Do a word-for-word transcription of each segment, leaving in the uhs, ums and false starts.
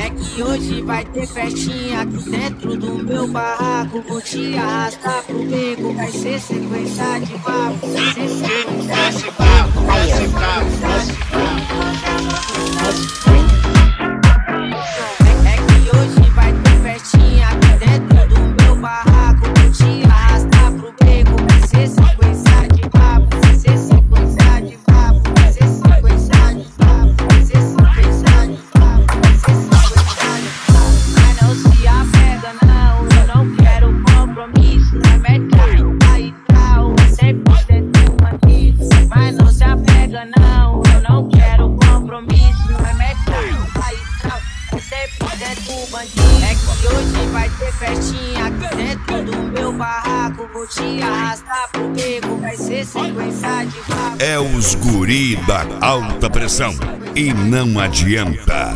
É que hoje vai ter festinha aqui dentro do meu barraco. Vou te arrastar pro beco, vai ser sequência de papo. Vai ser sequência de papo, vai ser sequência de papo. É que hoje vai ter festinha aqui dentro do meu barraco. Vou te arrastar pro beco, vai ser sequência de papo. Vai ser sequência de papo, vai ser sequência de papo. Vai ser sequência de papo, vai ser sequência de papo. Mas não se apega não, eu não quero compromisso. Não mete aí tal, cem por cento bandido. Mas não se apega não, eu não quero compromisso. Não mete aí tal, cem por cento bandido. É que hoje vai ter festinha aqui dentro do meu barraco. Vou te arrastar pro beco, vai ser sequência de papo. É os guri da alta pressão e não adianta.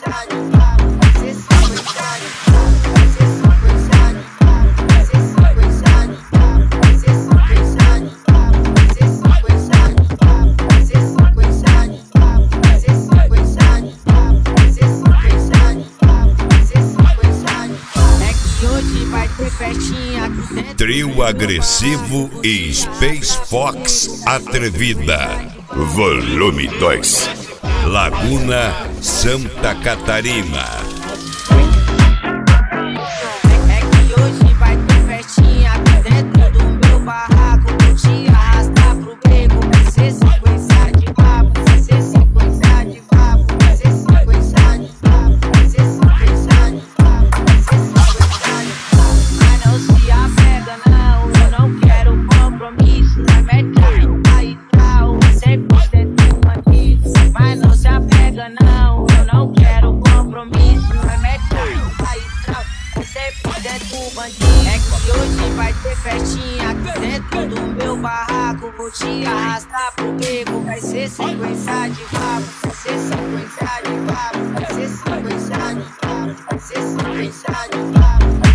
Trio agressivo e Space Fox atrevida. Volume dois. Laguna, Santa Catarina. É que hoje vai ter festinha aqui dentro do meu barraco. Vou te arrastar pro beco, vai ser sequência de papo. Vai ser sequência de papo, vai ser sequência de papo. Vai ser sequência de papo, vai ser sequência de papo. Mas não se apega não, eu não quero compromisso. Não mete aí tal, cem por cento bandido. Mas não se apega não, eu não quero compromisso. Não mete aí tal, cem por cento bandido. É que hoje vai ter festinha aqui dentro do meu barraco. Vou te arrastar pro beco, vai ser sequência de papo. Vai ser sequência de papo, vai ser sequência de papo. Vai ser sequência de papo.